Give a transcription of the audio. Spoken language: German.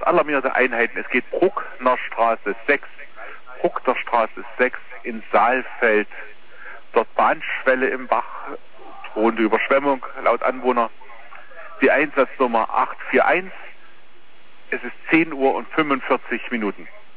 alarmierte Einheiten. Es geht Bruckner Straße 6, Bruckner Straße 6 in Saalfeld. Dort Bahnschwelle im Bach, drohende Überschwemmung laut Anwohner. Die Einsatznummer 841. Es ist 10 Uhr und 45 Minuten.